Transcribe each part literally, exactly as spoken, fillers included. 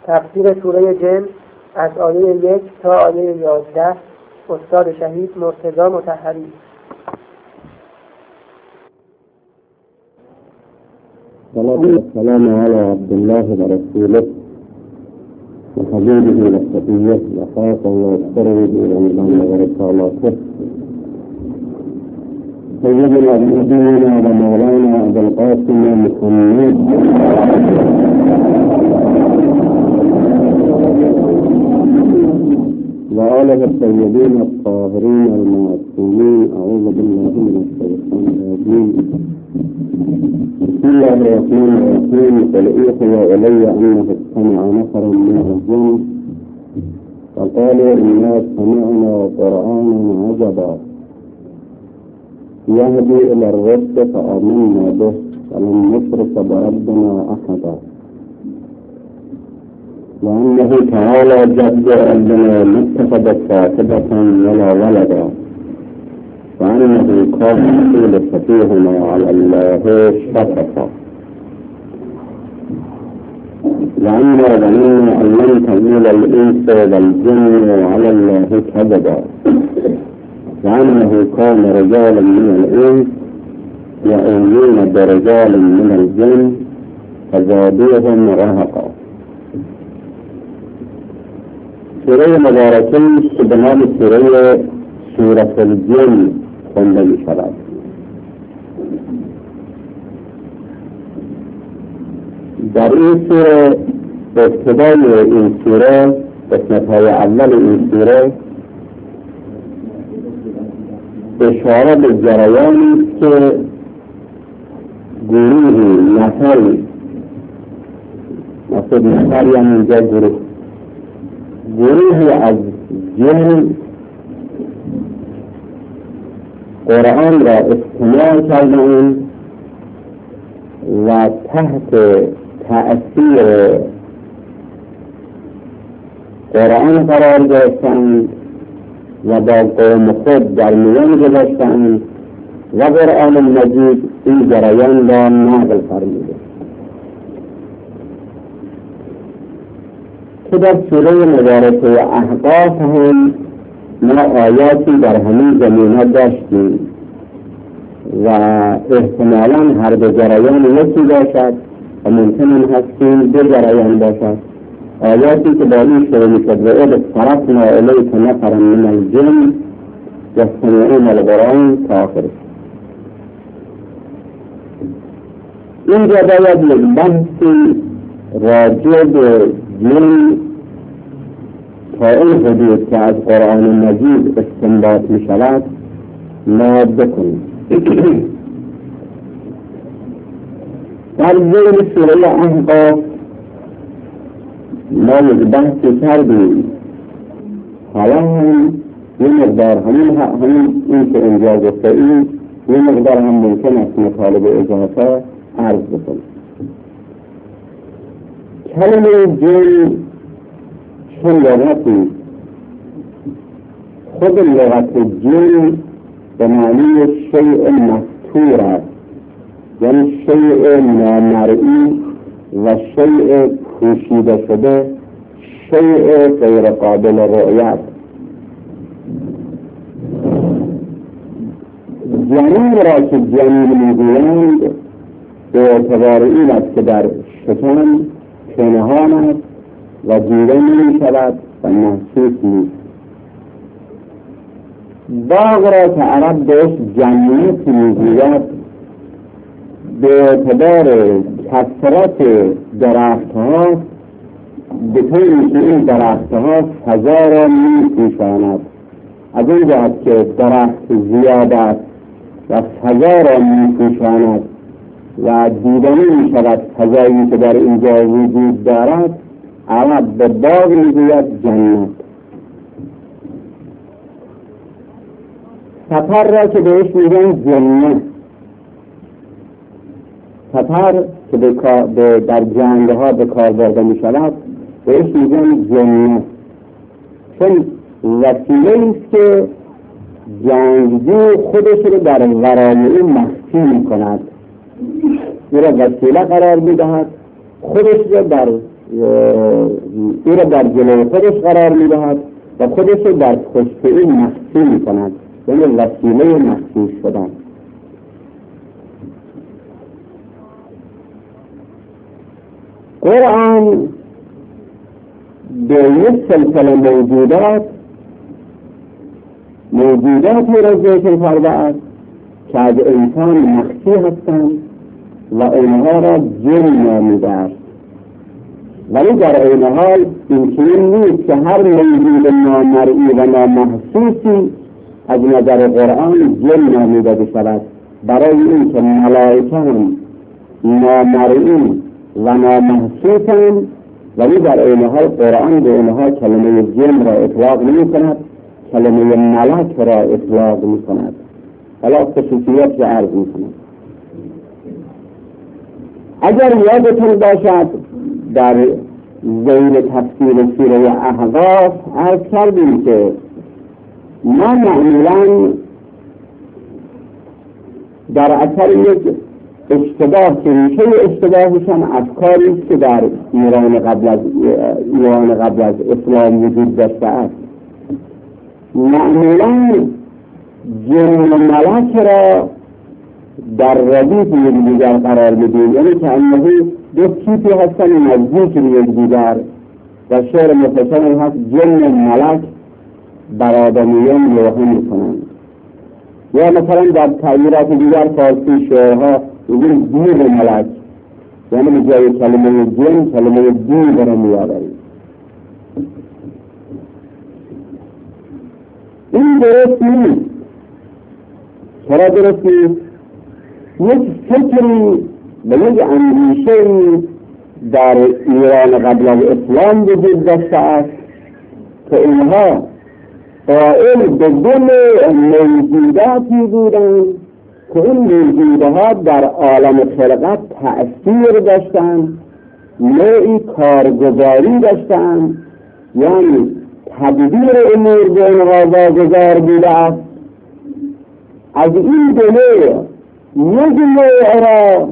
تفسیر سوره جن از آیه یک تا آیه یازده. استاد شهید مرتضی مطهری. صلاة والسلام على عبد الله ورسوله وحبيبه وصفيه وخاصه وأكثره بإيمان ورسالاته سيدنا نبينا ومولانا أبي القاسم محمد وآله الطيبين الطاهرين المعصومين. أعوذ بالله من الشيطان الرجيم. بسم الله الرحمن الرحيم. قل أوحي إلي أنه استمع نفر من الجن فقالوا إنا سمعنا قرآنا عجبا يهدي إلى الرشد فآمنا به ولن نشرك بربنا أحدا وأنه تعالى جد ربنا ما اتخذ صاحبة ولا ولدا وأنه كان رسول سفيهنا على الله شفقا وأنا ظننا أن لن تميل الإنس والجن على الله كذبا وأنه كان رجال من الإنس يؤمنون برجال من الجن فزادوهم رهقا. سوره مبارکه که به نام سوره سورة الجن خونده می شود. در این سوره ابتدای این سوره قسمت‌های اول این سوره اشاره به جریانی است که گروهی نفری مقصود نفر یعنی اینجا گروه گروهی از جن قرآن را استماع کردند و تحت تأثیر قرآن قرار گرفتند و با قوم خود در میان گذاشتند و قرآن مجید این جریان را نقل فرموده که در سوره مبارکه احقاف هم ما آیاتی در همین زمینه داشتیم و احتمالاً هر دو جریان یکی باشد و ممکن هستیم دو جریان باشد. آیاتی که با این شروع میشد و اذ صرفنا الیک نفرا من الجن یستمعون القرآن تا آخرش. اینجا باید یک بحثی راجع به جن تا این حدود که از قرآن مجید استنباط می شود ما بکنیم. در ذیل سوره احقاف ما یک بحثی کردیم. حالا هم یه مقدار همین همین این که اینجا گفته این یه مقدار هم ممکن است مطالب اضافه عرض بکنیم. کلمه جن چون لغتی خود لغت جن به معنی شیء مستور است، یعنی شیء نامرئی و شیء پوشیده شده، شیء غیر قابل رؤیت. جنین را که جنین میگویند به اعتبار این است که در شکم پنهان است و دیده نمی شود و محسوس نیست. باغ را که عرب بهش جنت میگوید به اعتبار کثرت درختها به طوری که این درختها فضا را میپوشاند. از این جهت که درخت زیاد است و فضا را میپوشاند و دیده نمی شود فضایی که در اینجا وجود دارد، عرب به باغ میگوید جنت. سپر را که بهش میگن جنت، سپر که به در جنگ ها به کار برده می شود بهش میگن جنت، چون وسیله است که جنگجو خودش رو در ورای او مخفی می کند، او را وسیله قرار می دهد، خودش رو در او را در جلوی خودش قرار میدهد و خودش را در پشت این مخفی میکند، یعنی وسیله مخفی شدن. قرآن به یک سلسله موجودات موجوداتی را ذکر کرده است که از انسان مخفی هستند و آنها را جن نامیده است، ولی در این حال این چنین نیست که هر موجود نامرئی و نامحسوسی از نظر قرآن جن نامیده بشود، برای این که ملائکه هم نامرئی و نامحسوسند، ولی در این حال قرآن به اینها کلمه جن را اطلاق نمی کند، کلمه ملک را اطلاق می کند. حالا خصوصیت را عرض می کند. اگر یادتون باشد در ذیل تفسیر سوره احقاف عرض کردیم که ما معمولا در اثر یک اشتباه که ریشه اشتباهشان افکاری است که در ایران قبل از ایران قبل از اسلام وجود داشته است، معمولا جن و ملک را در ردیف یکدیگر قرار میدیم، یعنی که انه دو تیپی هستن نزدیک یکدیگر و شعر مفصل هست جن و ملک بر آدمیان لوحه میکنند. یا مثلا در تعبیرات دیگر فارسی شعرها میگیم دیو و ملک، یعنی به جای کلمه جن کلمه دیو را میآوریم. این درست نیست. چرا درست نیست؟ یک فکری و یک اندیشه‌ای در ایران قبل از اسلام وجود داشته است که اینها قائل به دل موجوداتی بودند که این موجودها در عالم خلقت تأثیر داشتند، نوعی کارگزاری داشتند، یعنی تدبیر امور به اینها واگذار بوده است. از این دلیل یک نوع را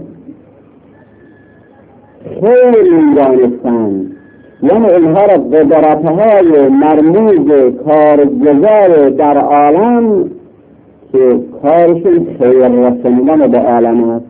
خیر می‌دانستند، یعنی اینها را قدرت‌های مرموز کارگزار در عالم که کارشون خیر رساندن به عالم است.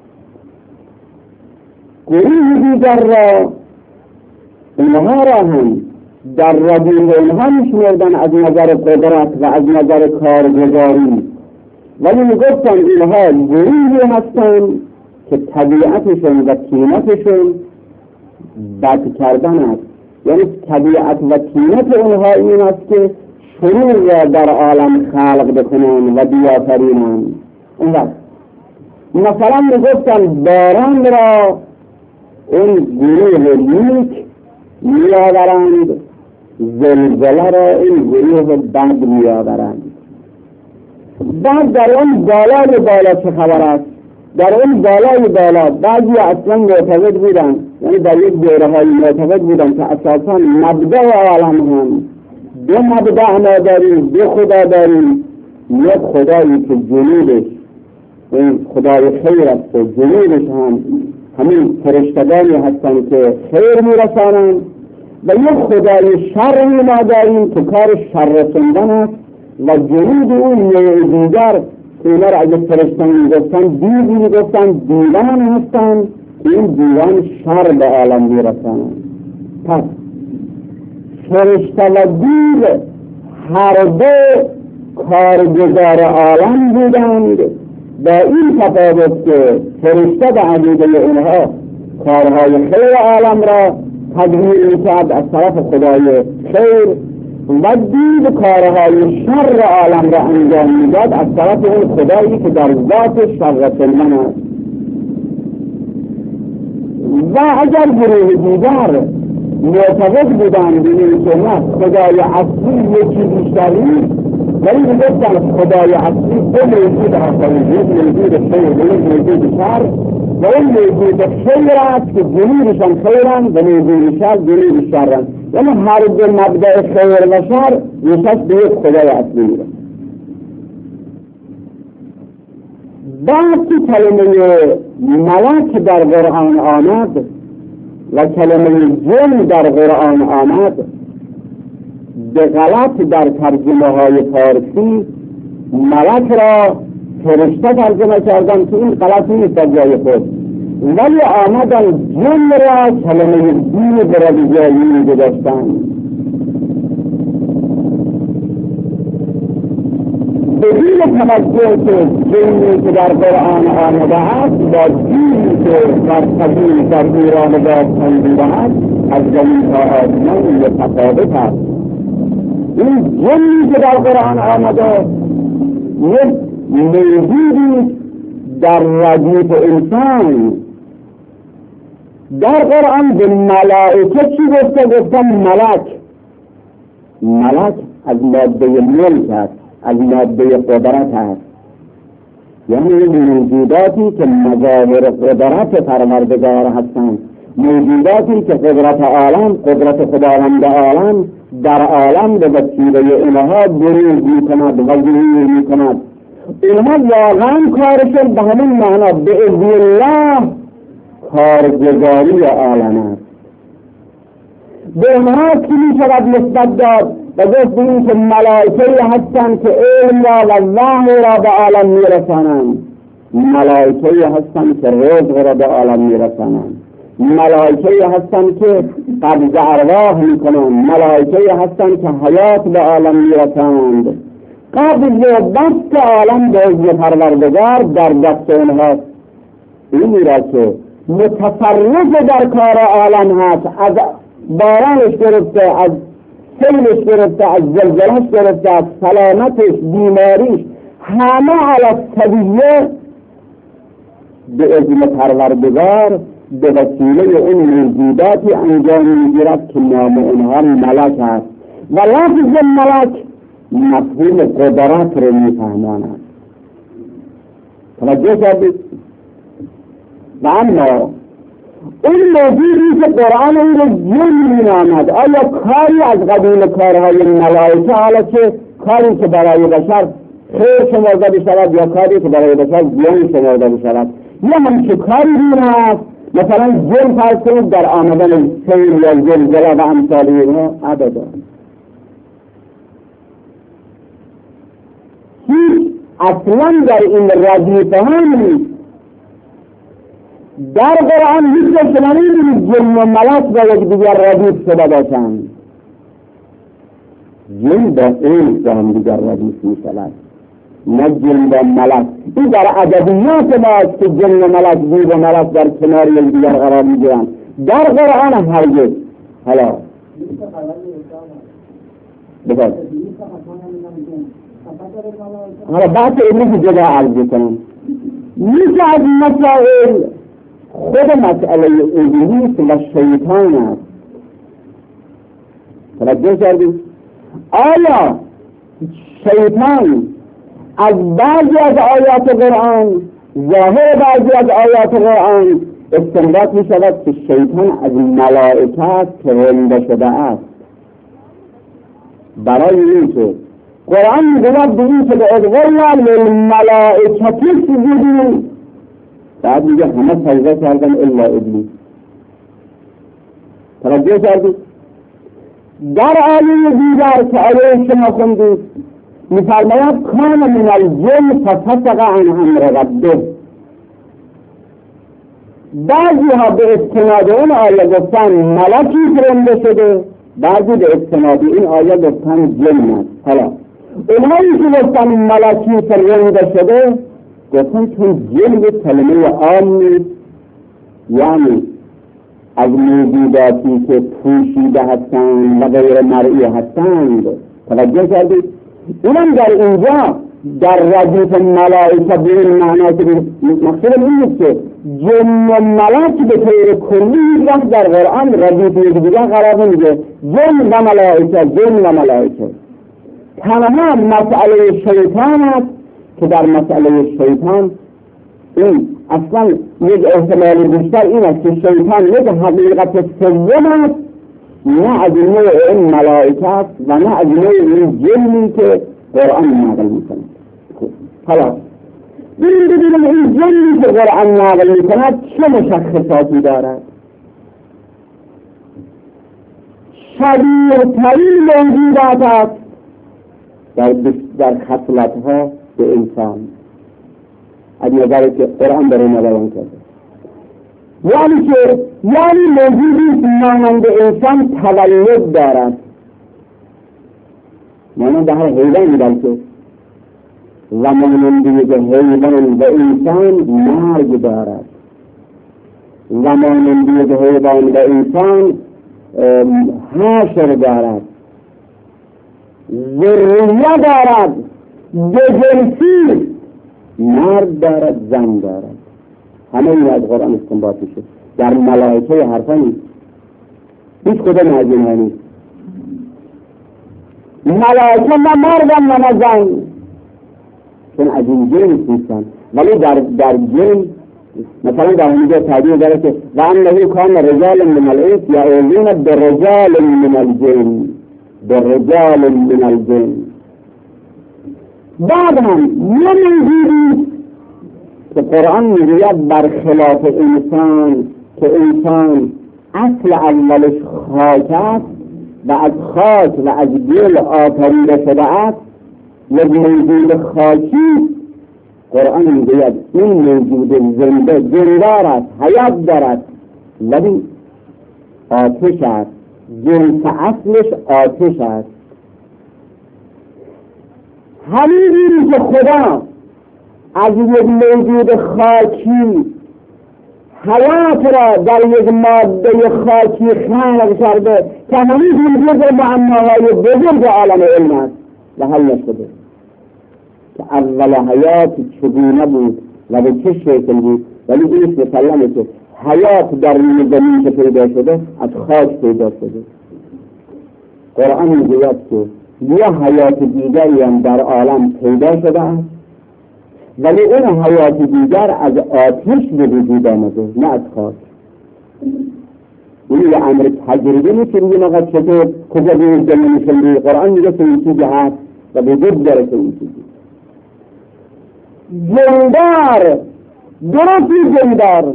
گروه دیگر را اینها را هم در ردیف اینها می‌شمردند از نظر قدرت و از نظر کارگزاری، ولی میگفتند اینها گروهی هستند که طبیعتشون و طینتشون بد کردن است، یعنی طبیعت و طینت اونها این است که شرور را در عالم خلق بکنند و بیافرینند. اون وقت مثلا میگفتند باران را این گروه نیک میآورند، زلزله را این گروه بد میآورند. بعد در اون بالای بالا چه خبر است؟ در اون بالای بالا بعضی اصلا معتقد بودن، یعنی در یک دوره های معتقد بودن که اساسا مبدأ عالم هم دو مبدأ ما داریم، دو خدا داریم، یک خدایی که جنودش این خدای خیر است و جنودش هم همین فرشتگانی هستن که خیر میرسانند، و یک خدای شر ما داریم که کار شر رساندن است و جنود اون نوع دیگر که اینا را اگه فرشتگان میگفتن دیو میگفتن دیوان هستن که این دیوان شر به عالم میرسانند. پس فرشته و دیو هر دو کارگزار عالم بودند، با این تفاوت که فرشته به عقیده اونها کارهای خیر عالم را تدبیر میکرد از طرف خدای خیر و دیو کارهای شر عالم را انجام میداد از طرف اون خدایی که در ذات شر رساندن است. و اگر گروه دیگر معتقد بودند این که نه خدای اصلی یکی بیشتر نیست، ولی میگفتند خدای اصلی دو موجود هستند، یک موجود خیر و یک موجود شر، و اون موجود خیر است که جنودشان خیرند و موجود شر جنود شرند، یعنی هر دو مبدأ خیر و شر یکش به یک خدای اصلی میره. بعد که کلمه ملک در قرآن آمد، و کلمه جن در قرآن آمد به غلط در ترجمه های فارسی ملک را فرشته ترجمه کردن که این غلط نیست از جای خود، ولی آمدن جن را کلمه دین برای جایی گذاشتن. بدون توجه که جنی که در قرآن آمده است با دینی که در قدیم در ایران باستان بوده است از زمین تا آسمان یک تفاوت است. این جنی که در قرآن آمده یک موجودی در ردیف انسان. در قرآن به ملائکه چی گفته؟ گفتن ملک. ملک از ماده ملک است، از ماده قدرت است، یعنی موجوداتی که مظاهر قدرت پروردگار هستند، موجوداتی که قدرت عالم، قدرت خداوند عالم در عالم به وسیله اینها بروز میکند و ظهور میکند. اینها واقعا کارشون به همین معنا به اذن الله کارگزاری عالم است. به اینها کی میشود نسبت داد و گفت این که ملائکه هستند که علم را و وحی را به عالم میرسانند، ملائکه هستند که رزق را به عالم میرسانند، ملائکه هستند که قبض ارواح میکنند، ملائکه هستند که حیات به عالم میرسانند. قبض و بسط عالم به اذن پروردگار در دست اونهاست. این را که متصرف در کار عالم هست، از بارانش گرفته، از سیلش گرفته، از زلزلهش گرفته، از سلامتش، بیماریش، همه علی السبیه به اذن پروردگار به وسیله اون موجوداتی انجام میگیرد که نام اونها ملک است و لفظ ملک مفهوم قدرت رو میفهماند. توجه کردید؟ و اما این موضوعی که قرآن این رو جن مینامد، آیا کاری از قبیل کارهای ملائکه، حالا که کاری که برای بشر خیر شمرده بشود یا کاری که برای بشر زیان شمرده بشود، یا همچه کاری دین هست مثلا جن فرض کنید در آمدن سیل یا زلزله و امثال اینها؟ ابدا. هیچ اصلا در این ردیفه ها نیست. در قرآن هیچ اصلا نیست جن و ملک و یک دیگر ردیف شده باشند. جن با این به هم دیگر ردیف می شود، نه جن و ملک. این در ادبیات ماست که جن و ملک جن و ملک در کنار یک دیگر قرار می گیرند. در قرآن هرگز. حالا بگذار حالا بحث علمی که جدا عرض کنم، میشه از مسائل خود مسئله ابلیس و شیطان است. توجه کردید؟ آیا شیطان از بعضی از آیات قرآن، ظاهر بعضی از آیات قرآن استنباط می شود که شیطان از ملائکه است که رنده شده است؟ برای این که قرآن میگوید به این که به ادغال للملائکتی سجودی، بعد میگه همه سجده کردن الا ابلیس. توجه کردید؟ در آیه دیگر که آیه شما خوندید میفرماید کان من الجن ففسق عن امر ربه. بعضی ها به استناد اون آیه گفتن ملکی رنده شده، بعضی به استناد این آیه گفتن جن است. حالا اونهایی که گفتن ملکی رنده شده گفتن چون جن یک کلمه عام نیست، یعنی از موجوداتی که پوشیده هستند و غیر مرئی هستند. توجه کردید؟ اونم در اینجا در ردیف ملائکه به این معنا که مقصود این نیست که جن و ملک به طور کلی وقت در قرآن ردیف یک دیگر قرار نمیده. جن و ملائکه، جن و ملائکه تنها مسئله شیطان است که در مسئله شیطان این اصلا یک احتمال بیشتر این است که شیطان یک حقیقت سوم است، نه از نوع این ملائکه است و نه از نوع این جنی که قرآن نقل میکند. حالا ببینیم ببینیم این جنی که قرآن نقل میکند چه مشخصاتی دارد. شبیه ترین موجودات است در, در خصلتها به انسان. از نظری که قرآن در این بیان کرده، یعنی که یعنی موجودی مانند انسان تولد دارد، مانند هر حیوانی، بلکه و مانند حیوان و انسان مرگ دارد، و مانند حیوان و انسان حشر دارد، ذریه دارد، دو جنسی، مرد دارد، زن دارد. همه این از قرآن استنباط میشه. در ملائکه حرفا نیست، هیچ کدام از اینها نیست. ملائکه نه مردن نه زن، چون از این جنس نیستن. ولی در در جن مثلا در اینجا تعبیر داره که و انه کان رجال من الانس یعوذون برجال من الجن، برجال من الجن. بعد هم یه موجودی که قرآن میگوید برخلاف انسان که انسان اصل اولش خاک است و از خاک و از گل آفریده شده است، یک موجود خاکی، قرآن میگوید این موجود زنده جندار است، حیات دارد، ولی آتش است، جنس اصلش آتش است. همین که خدا از یک موجود خاکی حیات را در یک ماده خاکی خلق کرده که همین جزء معماهای بزرگ عالم علم است و حل نشده که اول حیات چگونه بود و به چه شکل بود. ولی اینش مسلمه که حیات در زمین که پیدا شده از خاک پیدا شده. قرآن میگوید که یه حیات دیگری هم در عالم پیدا شده است، ولی اون حیات دیگر از آتش به وجود آمده، نه از خاک. این یه امر تجربه نیست که میگه آقا چطور کجا به این جمعه میشن. قرآن میگه که این چیزی هست و وجود داره که این چیزی جندار، درستی جندار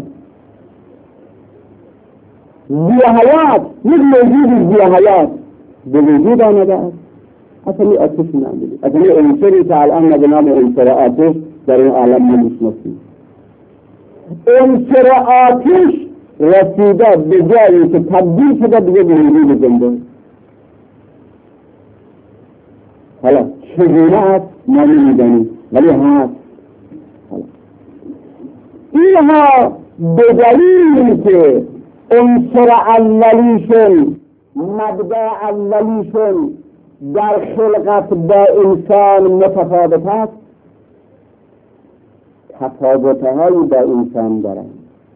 زی حیات، یک موجود زی حیات به وجود آمده است. اصلا این آتش نمیدید، اصلا این انسری که الان به نام انسر آتش در این عالم نمیشناسیم. انسر آتش رسیده به جایی که تبدیل شده به یک موجود زنده. حالا چگونه است ما نمیدانیم، ولی هست. اینها به دلیلی که انسر اولیشون، مبدأ اولیشون در خلقت با انسان متفاوت است، تفاوت‌هایی با انسان دارند.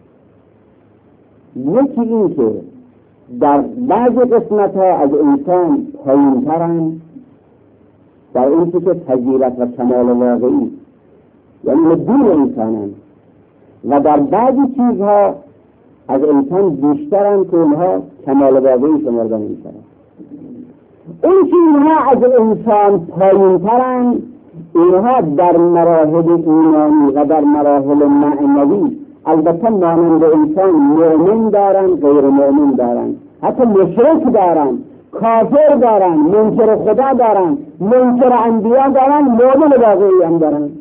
یکی این که در بعض قسمت‌ها از انسان پایین‌ترند، در این که فضیلت و کمال واقعی، یعنی دور انسانند، و در بعضی چیزها از انسان بیشترند که اونها کمال واقعی شمرده می‌شوند. اون که اینها از انسان پایین‌ترند، اینها در مراحل ایمانی و در مراحل معنوی البته مانند انسان مؤمن دارند، غیر مؤمن دارند، حتی مشرک دارند، کافر دارند، منکر خدا دارند، منکر انبیا دارند، مؤمن واقعی هم دارند.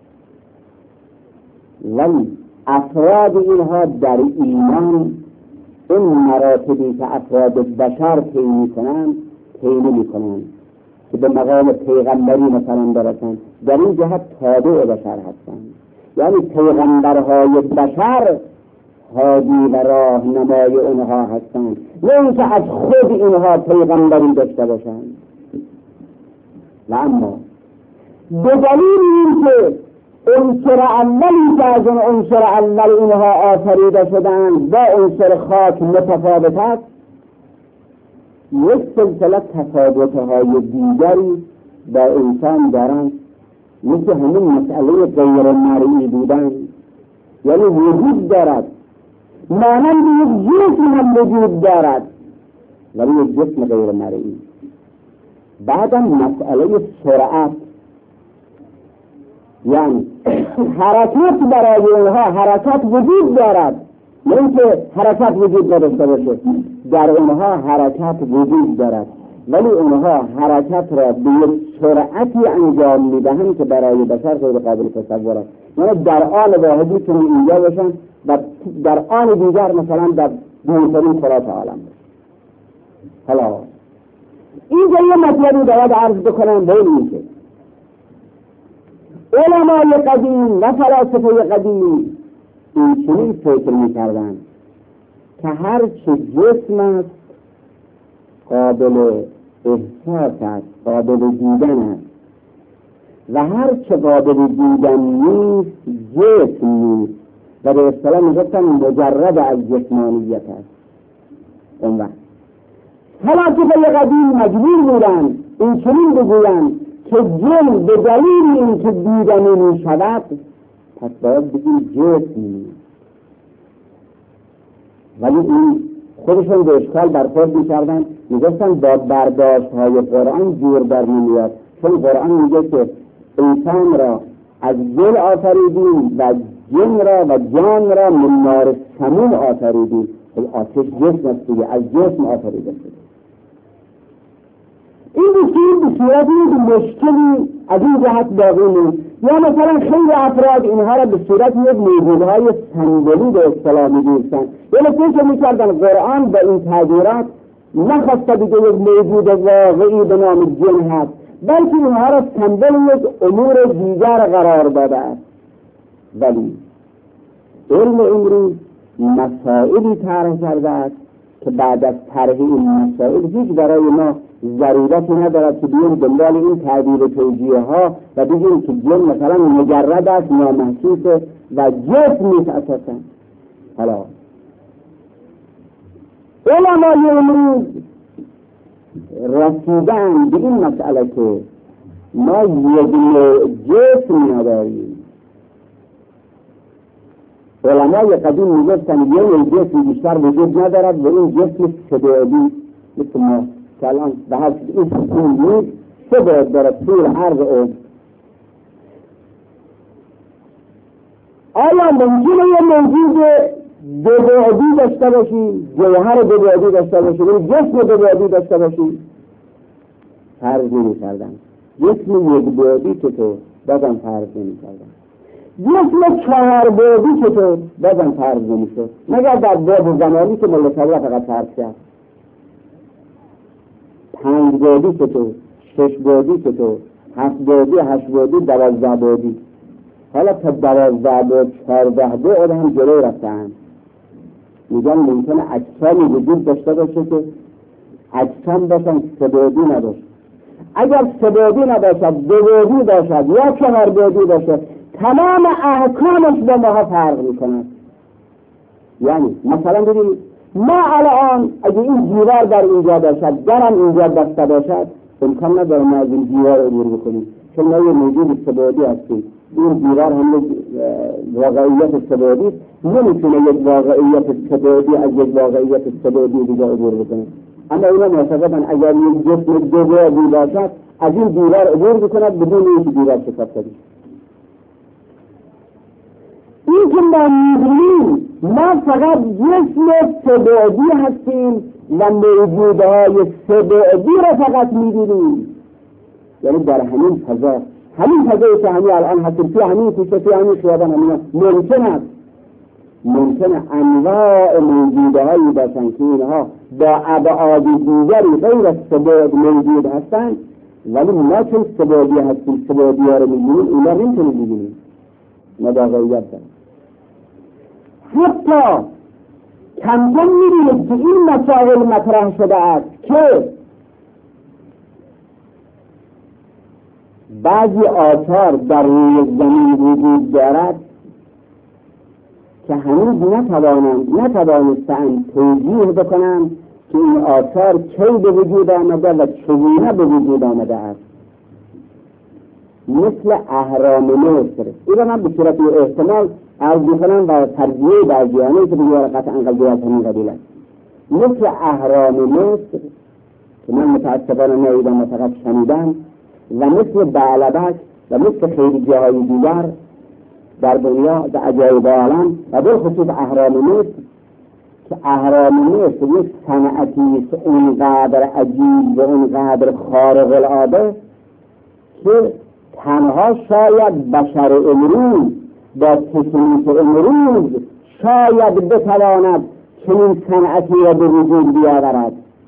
ولی افراد اینها در ایمان این مراتبی که افراد بشر طی می‌کنند طی نمی‌کنند که به مقام پیغمبری مثلا برسند. در این جهت تابع بشر هستند، یعنی پیغمبرهای بشر هادی و راهنمای اونها هستند، نه اینکه از خود اینها پیغمبری داشته باشند. و اما به دلیل اینکه عنصر اولی که از اون عنصر اول اینها آفریده شدند با عنصر خاک متفاوت است، یک سلسله تفاوت‌های دیگری با انسان دارند، مثل همین مسئله غیر مرئی بودن، یعنی وجود دارد، مانند یک جسم هم وجود دارد ولی یک جسم غیر مرئی. بعدم مسئله سرعت، یعنی حرکت برای اونها حرکت وجود دارد نه اینکه حرکت وجود نداشته باشه، در اونها حرکت وجود دارد، ولی اونها حرکت را به یک سرعتی انجام میدهند که برای بشر غیر قابل تصور است. یعنی در آن واحدی که اینجا باشن و در آن دیگر مثلا در دورترین کلات عالم باشن. حالا اینجا یه مطلبی باید عرض بکنم به این که علمای قدیم و فلاسفه قدیم این چنین فکر میکردن که هر چه جسم است قابل احساس است، قابل دیدن است و هر چه قابل دیدن نیست جسم نیست و به اصطلاح میگفتن مجرد از جسمانیت است. اون وقت فلاسفه قدیم مجبور بودن این چنین بگویند که جن به دلیل اینکه دیدنی می شود پس باید بگیم جسم نیست، ولی این خودشون به اشکال برخورد می‌کردن، میگفتن با برداشت های قرآن جور در نمیاد، چون قرآن میگه که انسان را از گل آفریدیم و جن را و جان را من نار سموم آفریدیم. آتش جسم است دیگه، از جسم آفریده شده. این بسیار به صورت یک مشکلی از این جهت باقی نیست. یا مثلا خیلی افراد اینها را به صورت یک موجودهای سمبولی به اصطلاح می‌دونستند، یعنی فکر می‌کردن قرآن به این تعبیرات نخواسته دیگه یک موجود واقعی به نام جن هست، بلکه اینها را سمبل یک امور دیگر قرار داده است. ولی علم امروز مسائلی طرح کرده است که بعد از طرح این مسائل هیچ برای ما ضرورتی ندارد که بیایم دنبال این تعبیر توجیه ها و بگیم که جن مثلا مجرد است، نامحسوس و جسم نیست اساسا. حالا علمای امروز رسیدن به این مسئله که ما یک نوع جسم نداریم. علمای قدیم میگفتن یه نوع جسم بیشتر وجود ندارد و این جسم سبعی مثل ما که الان به هر چیز این سکون نیست، سه باید دارد طول عرض او. آیا ممکنه یه موجود دو بعدی داشته باشی، جوهر دو بعدی داشته باشی، این جسم دو بعدی داشته باشی؟ فرض نمی کردن. جسم یک بعدی چطور؟ بازم فرض نمی کردن. جسم چهار بعدی چطور؟ بازم فرض نمی شد، مگر در بعد زمانی که ملکه فقط فرض کرد. پنج بعدی چطور؟ شش بعدی چطور؟ هفت بعدی، هشت بعدی، دوازده بعدی. حالا تا دوازده بعد، چهارده بعد هم جلو رفتن. میگن ممکنه اجسامی وجود داشته باشه که اجسام باشن سه بعدی نباشه. اگر سه بعدی نباشد، دو بعدی باشد یا چهار بعدی باشه، تمام احکامش با ما فرق میکنه. یعنی مثلا ببینید ما الان اگه این دیوار در اینجا باشد، درم اینجا بسته باشد، امکان نداره ما از این دیوار عبور بکنیم، چون ما یه موجود سه‌بعدی هستیم. این دیوار هم یک واقعیت سه‌بعدی است، نمیتونه یک واقعیت سه‌بعدی از یک واقعیت سه‌بعدی دیگه عبور بکنه. اما اینا معتقدن اگر یک جسم دو بعدی باشد از این دیوار عبور بکند بدون اینکه دیوار شکسته بشه. این که ما می‌بینیم ما فقط جسم سه‌بعدی هستیم و موجودهای سه‌بعدی را فقط می‌بینیم. یعنی در همین فضا، همین فضایی که همین الان هستیم، توی همین کوچه، توی همین خیابان، همین ممکن است ممکنه انواع موجودهایی باشن که اینها با ابعاد دیگری غیر از سه‌بعد موجود هستند، ولی ما چون سه‌بعدی هستیم سه‌بعدی ها رو می‌بینیم، اینا نمی‌تونیم ببینیم. ما واقعیت داریم. حتی کم کم می‌بینید که این مسائل مطرح شده است که بعضی آثار در روی زمین وجود دارد که هنوز نتوانند نتوانستند توجیه بکنند که این آثار کی به وجود آمده و چگونه به وجود آمده است. مثل اهرام مصر، این را من به صورت احتمال عرض می‌کنم و ترجیح بعضیانه که بگوید قطعا قضیه از همین قبیل است. مثل اهرام مصر که من متاسفانه ندیدم و فقط شنیدم، و مثل بعلبک و مثل خیلی جاهای دیگر در دنیا و عجایب عالم و در خصوص اهرام مصر اهرام مصر یک صنعتی است اونقدر عجیب و اونقدر خارق العاده که تنها شاید بشر امروز با تکنیک امروز شاید بتواند چنین صنعتی را به وجود بیاورد.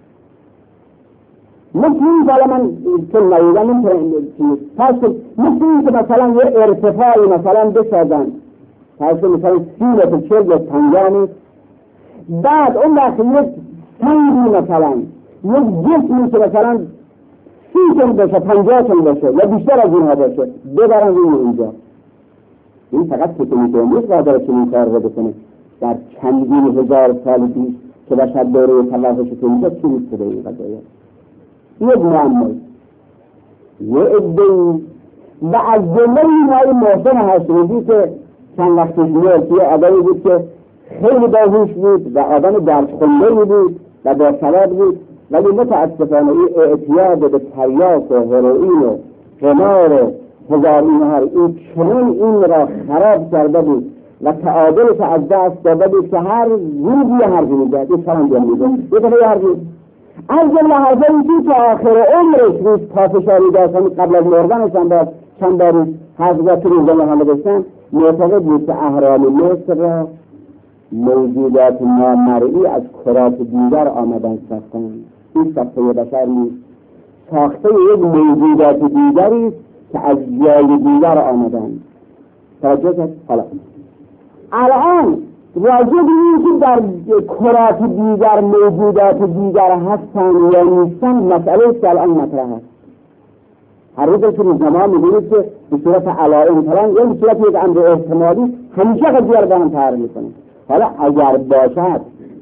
مثل این که من چون نویدم این مثل این که مثلا یه ارتفاعی مثلا بسازن فرض مثلا سی متر چهل یا پنجاه، بعد اون وقت یک سنگی مثلا یک جسمی که مثلا سی تن باشه پنجاه تن باشه یا بیشتر از اینها باشه ببرن روی اینجا. این فقط تکنیک امروز قادر چنین کار رو بکنه. در چندین هزار سال پیش که بشر دوره تلافش که اینجا چنین شده این قضایه یک معمول یه عده‌ای و از جمله اینهای محسن هاشمی که چند وقت پیش میاد که آدمی بود که خیلی باهوش بود و آدم درس خونده‌ای بود و باسواد بود، ولی متاسفانه این اعتیاد به تریاک و هروئین و قمار و هزار اینها این چنین این را خراب کرده بود و تعادلش از دست داده بود که هر روزی حرفی می‌زد. این چند جمع می‌زد یه دفعه حرفی از جمله حرفی که آخر عمرش روز پافشاری داشتن قبل از مردنش هم باز چند بار حرف زد که روزانه هم داشتن معتقد بود که اهرام مصر را موجودات نامرئی از کرات دیگر آمدن ساختن. این ساخته بشر نیست، ساخته یک موجودات دیگری که از جای دیگر آمدن. توجه کرد؟ حالا الان راجع به این که در کرات دیگر موجودات دیگر هستن یا نیستن مسئله است که الان مطرح است. هر روز که روزنامه می‌بینید که به صورت علائم پلان یا به صورت یک امر احتمالی همیشه قضیه رو به هم تعریف می‌کنه. حالا اگر باشد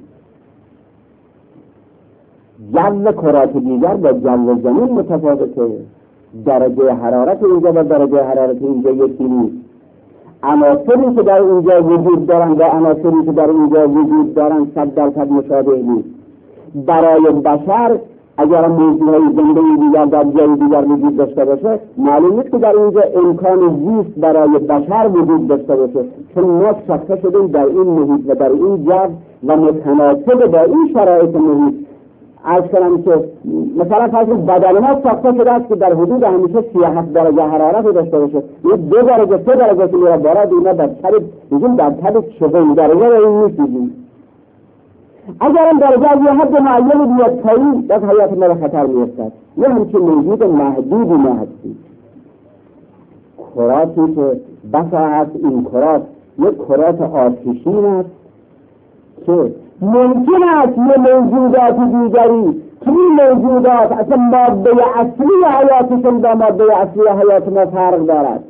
جو کرات دیگر با جو زمین متفاوته، درجه حرارت اینجا با درجه حرارت اینجا یکی نیست، عناصری که در اینجا وجود دارن و عناصری که در اینجا وجود دارن صد درصد مشابه نیست. برای بشر اگر موجودهای زنده دیگر در جای دیگر وجود داشته باشه معلوم نیست که در اینجا امکان زیست برای بشر وجود داشته باشه، چون ما ساخته شدیم در این محیط و در این جو و متناسب با این شرایط محیط. عرض کنم که مثلا فرض بدن ما ساخته شده است که در حدود همیشه سی و هفت درجه حرارت داشته باشه. یه دو درجه سه درجه که میره بالا اینا در تب میگیم در تب چهل درجه و این نیستیم. اگر این درجه از یه حد معین بیاد پایین باز حیات ما به خطر میافتد. یه همچین موجود محدودی ما هستیم. کراتی که بسا هست این کرات یک کرات آتشین است که ممکن است یه موجودات دیگری که این موجودات اصلا ماده اصلی حیاتشون با ماده اصلی حیات ما فرق دارد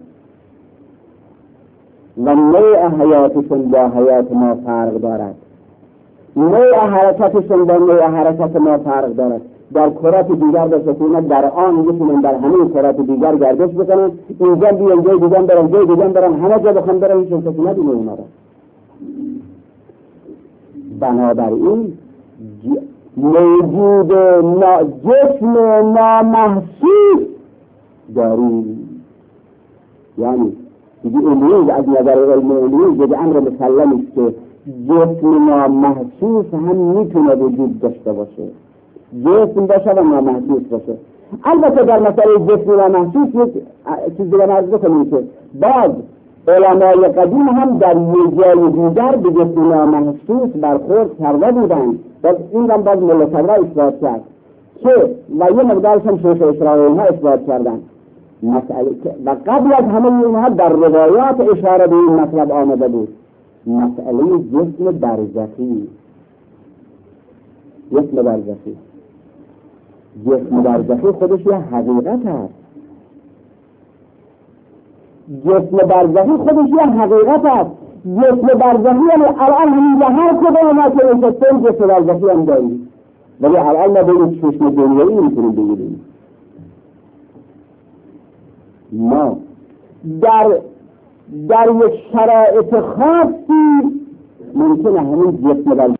و نوع حیاتشون با حیات ما فرق دارد، نوع حرکتشون با نوع حرکت ما فرق دارد. در کرات دیگر به سکونت در آن میتونن در همه کرات دیگر گردش بکنن، اینجا بیان جای دیگر برن جای دیگر برن همه جا بخوان برن هیچ سکونتی نمیاره. بنابراین موجود نا جسم نامحسوس داریم. یعنی دیگه امروز از نظر علم امروز دیگه امر مسلم است که جسم نامحسوس هم میتونه وجود داشته باشه، جسم باشه و نامحسوس باشه. البته در مسئله جسم نامحسوس یک چیزی رو عرض بکنیم که بعض علمای قدیم هم در یه جای دیگر به جسم نامحسوس برخورد کرده بودند و این هم باز ملا صدرا اثبات کرد که و یه مقدارش هم شیخ اسرائیل ها اثبات کردن مسئله و قبل از همه اینها در روایات اشاره به این مطلب آمده بود. مسئله جسم برزخی، جسم برزخی جسم برزخی خودش یه حقیقت هست. جسم برزخی خودش یه حقیقت است. جسم برزخی یعنی الان همینجا هر کدوم ما که نشستیم جسم برزخی هم داریم، ولی الان ما به این چشم دنیایی میتونیم بگیریم. ما در در یک شرایط خاصی ممکنه همین جسم برزخی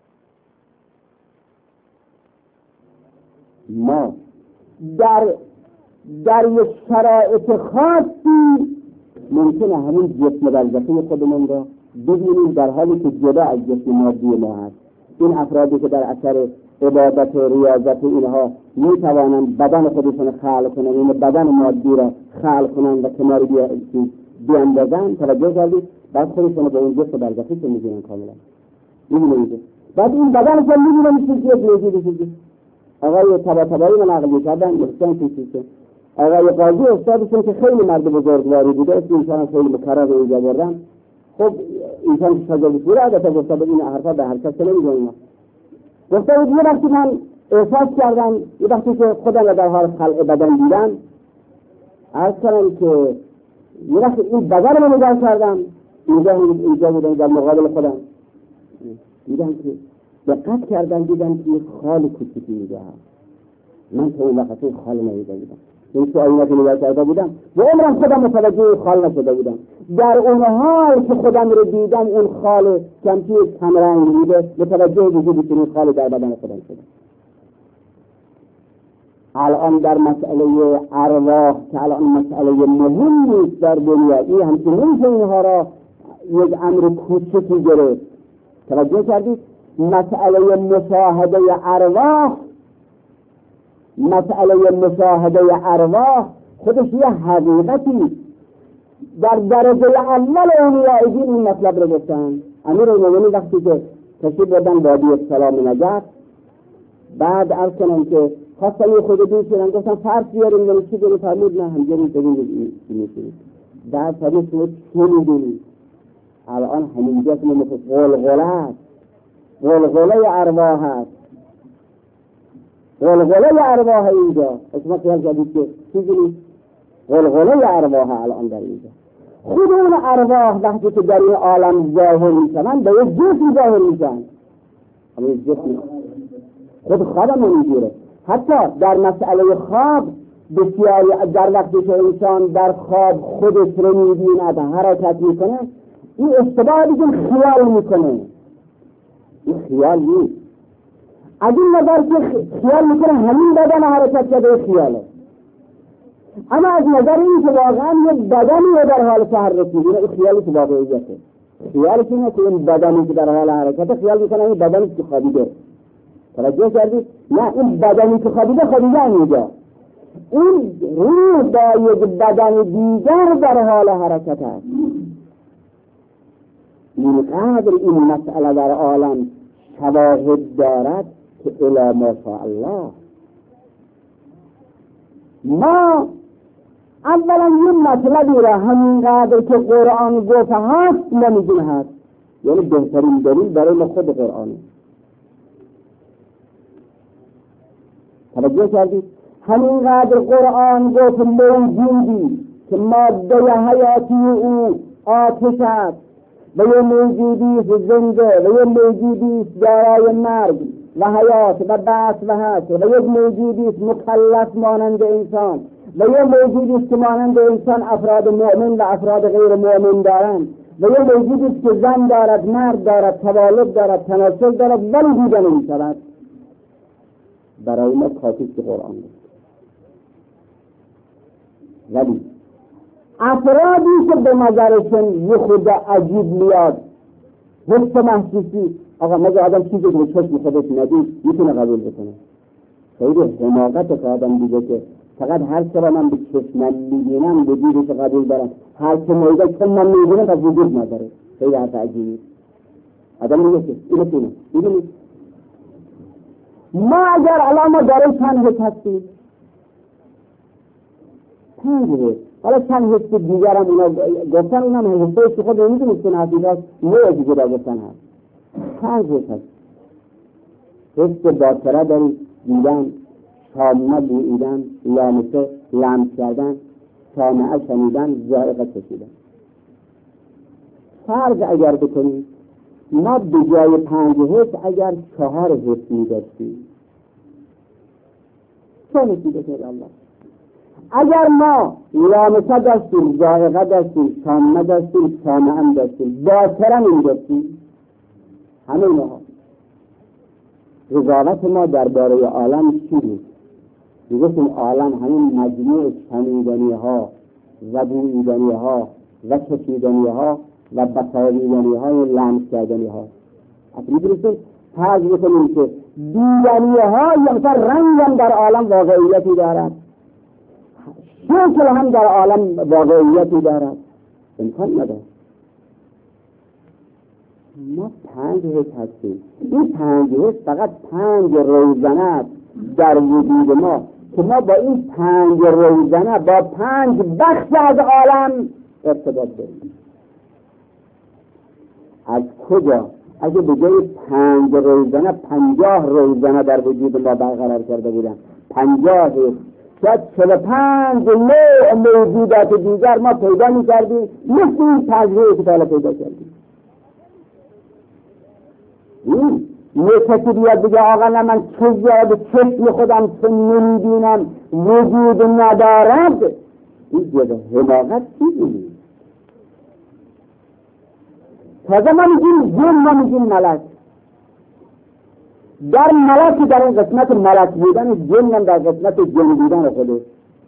ما در در یک شرایط خاصی ممکنه همین جسم برزخی خودمون را ببینیم در حالی که جدا از جسم مادی ما هست. این افرادی که در اثر عبادت و ریاضت اینها می توانند بدن خودشون خلق کنند، این بدن مادی را خلق کنند و کنار بیاندازند، توجه کردید، بعد خودشون به اون جسم برزخی که میگیرن کاملا میبینید. بعد این بدن که میبینن چیزی یک موجودی چیزی آقای تبا تبایی من عقلی کردن محسن چیزی آقای قاضی استادشون که خیلی مرد بزرگواری بوده، اسم انسان خیلی مکرر رو اینجا بردن. خب انسان که شجاعت بوده عادتا گفته بود این حرفا به هر کس نمیگه. اینا گفته بود یه وقتی من احساس کردم، یه وقتی که خودم در حال خلق بدن دیدم، عرض کردم که یه وقتی این بدن رو نگاه کردم، اینجا اینجا بودم در مقابل خودم، دیدم که دقت کردم دیدم که یه خال کوچیکی اینجا هست. من تا اون وقت این خال ندیده بودم، این تو آینه که نگاه کرده بودم و عمرم خودم متوجه خال نشده بودم. در اون حال که خودم رو دیدم اون خال کمکی کمرنگ بوده، متوجه وجودی که این خال در بدن خودم شده. الان در مسئله ارواح که الان مسئله مهم نیست در دنیا، این همچنین که اینها را یک امر کوچکی گرفت. توجه کردید؟ مسئله مشاهده ارواح مسئله مشاهده ارواح خودش یه حقیقتی در درجه اول اولیا دین این مطلب رو گفتن. امیرالمومنین وقتی که تشریف بردن وادی سلام نجف، بعد عرض کنم که خواستن یه خود دور شدن، گفتن فرض بیاریم ولی چی داریم؟ فرمود نه همجوری بگیم میشید. بعد فرمود شما چی میدونید؟ الان همینجا که مثل غلغله است، غلغله ارواح هست، غلغله ارواح اینجا. شما خیال کردید که چیزی نیست؟ غلغله ارواح الان در اینجا. خود اون ارواح وقتی که در این عالم ظاهر میشن به یک جسم ظاهر میشن، اما یک جسم خود خوابم نمیگیره. حتی در مسئله خواب بسیاری در وقتی که انسان در خواب خودش رو میبیند حرکت میکنه، این اشتباه دیگه خیال میکنه. این خیال نیست. از این نظر که خیال میکنه همین بدن حرکت کرده خیاله، اما از نظر این که واقعا یک بدنی رو در حال تحرک میکنه، این خیالش واقعیته. خیالش اینه که این بدنی که در حال حرکت، خیال میکنه این بدنی که خوابیده. توجه کردید؟ نه، این بدنی که خوابیده خوابیده اینجا، این روح با یک بدن دیگر در حال حرکت است. اینقدر این مسئله در عالم شواهد دارد که الی ما شاء الله. ما اولا یه مطلبی را همینقدر که قرآن گفت هست نمیدون هست، یعنی بهترین دلیل برای ما خود قرآنه. توجه کردید؟ همینقدر قرآن گفت موجودی که ماده حیاتی او آتش است و یه موجودی است زنده و یه موجودی است دارای مرگ و حیات و بعث و هست و یک موجودی است مکلف مانند انسان و یه موجودی است که مانند انسان افراد مؤمن و افراد غیر مؤمن دارند و یه موجودی است که زن دارد، مرد دارد، توالد دارد، تناسل دارد ولی دیده نمی شود. برای ما کافی که قرآن است. ولی افرادی که به نظرشون یه خود عجیب میاد، حس محسوسی، آقا مگه آدم چیزی که به چشم خودش ندید میتونه قبول بکنه؟ خیلی حماقت که آدم دیگه که فقط هر چرا من به چشمم میبینم به دیگه که قبول دارم، هر چه مویده چون من میبینم پس وجود نداره. خیلی حرف عجیبی. آدم میگه که اینه که اینه میدونید ما اگر الان ما داره چند حس هستیم، پنج حس، حالا چند حس دیگر هم اینا گفتن، اینا هم حسه که خود نمیدونید که نحفیز هست نوع دیگه را گفتن هست. پنج حس هست. حس باطره داریم، دیدن، شامه بویدن، لامسه لمس کردن، سامعه شنیدن، ذائقه چشیدن. فرض اگر بکنید ما به جای پنج حس اگر چهار حس می‌داشتیم چه می‌شد که الله؟ اگر ما لامسه داشتیم، ذائقه داشتیم، شامه داشتیم، سامعه داشتیم، باطره می‌داشتیم، همه اینها قضاوت ما درباره عالم چی بود؟ میگفتیم عالم همین مجموع شنیدنی ها و بویدنی ها و چشیدنی ها و بصاریدنی های لمس کردنی ها. اصلا میدونستیم فرض بکنیم که دیدنی ها یا مثلا رنگ هم در عالم واقعیتی دارد، شکل هم در عالم واقعیتی دارد، امکان ندارد. ما پنج حس هستیم، این پنج حس فقط پنج روزنه در وجود ما که ما با این پنج روزنه با پنج بخش از عالم ارتباط داریم. از کجا؟ اگه به جای پنج روزنه پنجاه روزنه در وجود ما برقرار کرده بودن، پنجاه شاید چهل و پنج نوع موجودات دیگر ما پیدا می کردیم مثل این پنج روی که تالا پیدا کردیم. این یه کسی بیاد بگه آقا نه من چه زیاد چشم خودم چه نمیبینم وجود ندارد، این جده حماقت چیزی نیست. تازه ما میگیم جن، ما میگیم ملک. در ملک در این قسمت ملک بودن، جن هم در قسمت جن بودن خودش.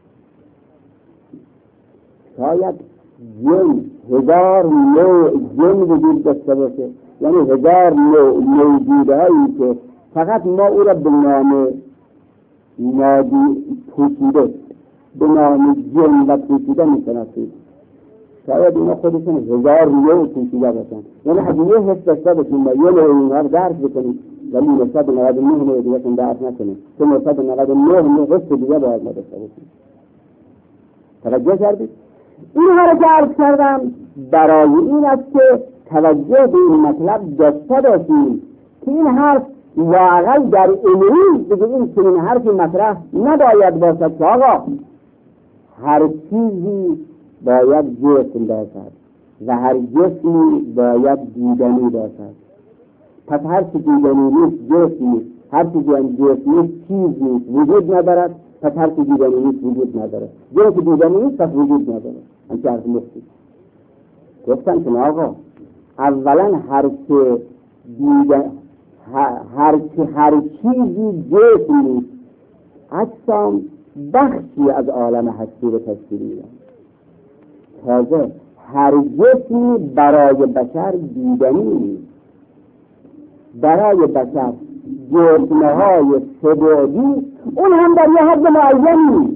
شاید جن هزار نوع جن وجود داشته باشه، یعنی هزار نوع موجودهایی که فقط ما او را به نام نادی پوشیده، به نام جن و پوشیده میشناسیم. شاید اینا خودشون هزار نوع پوشیده باشن، یعنی اگه یه حس داشته باشیم ما یه نوع اینها رو درک بکنیم ولی نسبت نود و نه نوع دیگه کن درک نکنیم، چون نسبت نود و نه نوع حس دیگه باید ما داشته باشیم. توجه کردید؟ اینها رو که عرض کردم برای این است که توجه به این مطلب داشته باشیم که این حرف واقعا در علمی بگیم که این حرف مطرح نباید باشد که آقا هر چیزی باید جسم باشد و هر جسمی باید دیدنی باشد. پس هر چی دیدنی نیست جسم نیست، هر چی جسم نیست چیز نیست، وجود ندارد. پس هر چی دیدنی نیست وجود ندارد، جنس دیدنی نیست پس وجود ندارد. همچه عرض مفتی گفتم که آقا اولا هر چه دیدن هر چه هر چیزی جسم نیست، اجسام بخشی از عالم هستی رو تشکیل میدن. تازه هر جسمی برای بشر دیدنی نیست. برای بشر جسمهای سه‌بعدی اون هم در یه حد معینی،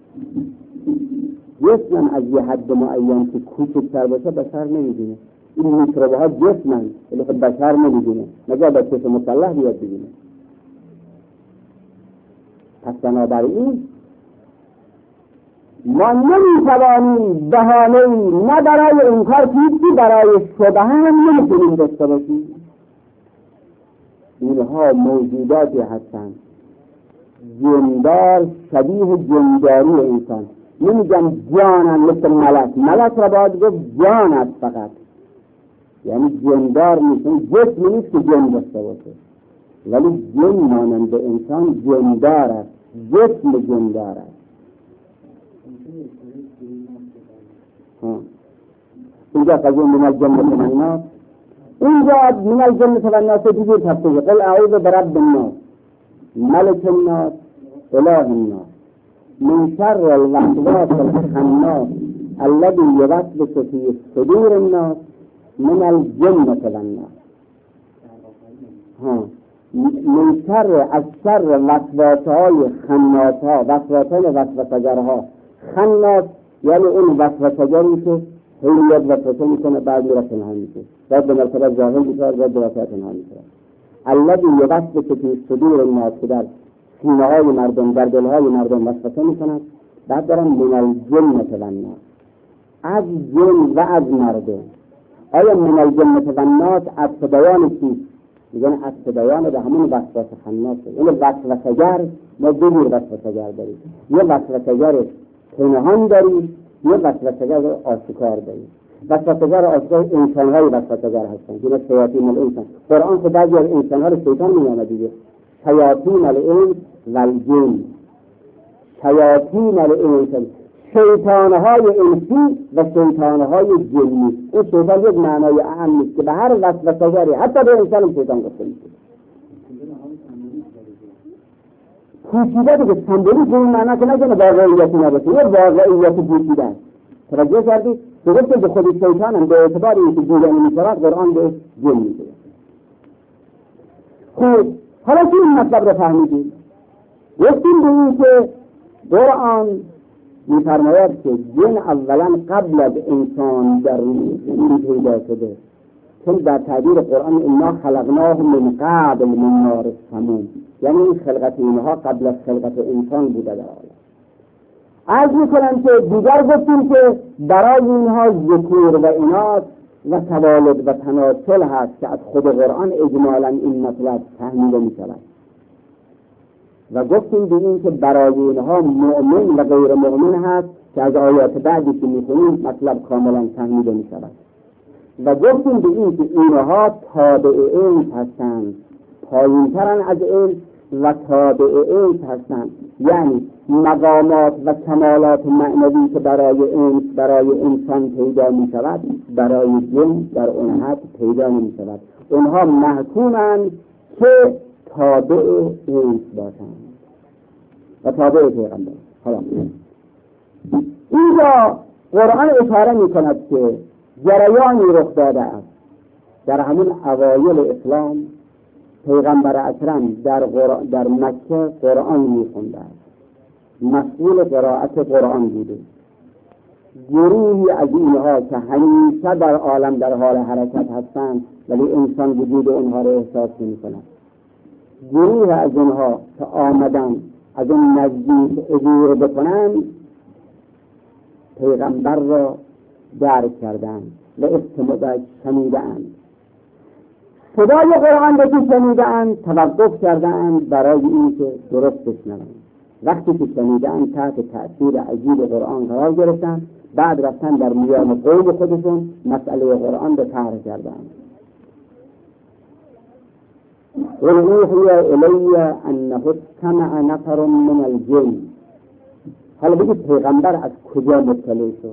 جسم از یه حد معین که کوچکتر باشه بشر نمیدونه. این میکروب ها جسمن ولی خب بشر نمیدونه، مگر با چشم مسلح بیاد ببینه. پس بنابراین ما نمیتوانیم بهانه‌ای نه برای انکار چیزی برای شبهه هم نمیتونیم داشته باشیم. اینها موجوداتی هستند جندار شبیه جنداری انسان. نمیگم جانن مثل ملک، ملک را باید گفت جان است فقط، یعنی جندار نیست، جسم نیست که جن داشته باشه، ولی جن مانند انسان جندار است، جسم جندار است. اینجا قضیه من الجنة والناس، اینجا من الجنة والناس دیگه تفسیر قل اعوذ برب الناس ملک الناس اله الناس من شر الوسواس الخناس الذي يوسوس في صدور الناس من الجنة والناس. ها من شر از شر وسواسه‌های خناس‌ها، وسواسه‌های وسوسه‌گرها. خناس یعنی اون وسوسه‌گری که هیلیت وسوسه میکنه بعد میره پنهان میشه، بعد به مرتبه ظاهر میشه، بعد به مرتبه پنهان میشه. الذی یوسوس فی صدور الناس، که در سینه های مردم، در دل های مردم وسوسه میکند. بعد دارن من الجنة والناس، از جن و از مردم. آیا من الجنة والناس از بیان چیست؟ میگن از بیان به همون وسوسه خناسه. این وسوسه‌گر ما دو جور وسوسه‌گر داریم، یه وسوسه‌گر پنهان داریم، یه وسوسه‌گر آشکار داریم. وسوسه‌گر آشکار انسان‌های وسوسه‌گر هستند، یعنی شیاطین الانس. قرآن خود بعضی از انسان‌ها رو شیطان می‌نامه دیگه، شیاطین الانس و الجن. شیاطین الانس، شیطان‌های انسی و شیطان‌های جنی. این شیطان یک معنای اعم نیست که به هر وسوسه‌گری حتی به انسان شیطان گفته میشه. پوشیده دیگه سمبولی به این معنی که نکنه واقعیتی نباشه، یه واقعیت پوشیده است. توجه کردید؟ درسته که خود شیطان هم به اعتبار اینکه دیدنی می‌شود قرآن به جن میگه. خوب، حالا که این مطلب رو فهمیدیم، گفتیم به این که قرآن می‌فرماید که جن اولا قبل از انسان در زمین پیدا شده، چون در تعبیر قرآن انا خلقناهم من قبل من نار السموم، یعنی این خلقت اینها قبل از خلقت انسان بوده در عالم. عرض میکنم که دیگر گفتیم که برای اینها ذکور و اناث و توالد و تناسل هست که از خود قرآن اجمالا این مطلب فهمیده می شود و گفتیم به این که برای اینها مؤمن و غیر مؤمن هست که از آیات بعدی که میخونیم مطلب کاملا فهمیده می شود و گفتیم به این که اینها تابع علم هستند، پایینترن از علم و تابع علم هستند، یعنی مقامات و کمالات معنوی که برای علم برای انسان پیدا می شود برای جن در اون حد پیدا نمی شود. اونها محکومند که تابع علم باشند و تابع پیغمبر. حالا اینجا قرآن اشاره می کند که جریانی رخ داده است در همون اوایل اسلام. پیغمبر اکرم در, قرآن در مکه قرآن می‌خوانده است، مسئول قرائت قرآن بوده. گروهی از اینها که همیشه در عالم در حال حرکت هستند ولی انسان وجود اونها را احساس نمی‌کند. گروه از اینها که آمدن از اون نزدیک عبور بکنند پیغمبر را درک کردند و استماع شنیدند. صدای قرآن را که شنیدند توقف کردند برای اینکه درست بشنوند. وقتی که شنیدند تحت تأثیر عجیب قرآن قرار گرفتند، بعد رفتن در میان قوم خودشون مسئله قرآن را طرح کردند. وَأُوحِیَ إِلَیَّ أَنَّهُ اسْتَمَعَ نَفَرٌ مِنَ الْجِنِّ. حالا بگید پیغمبر از کجا مطلع شد؟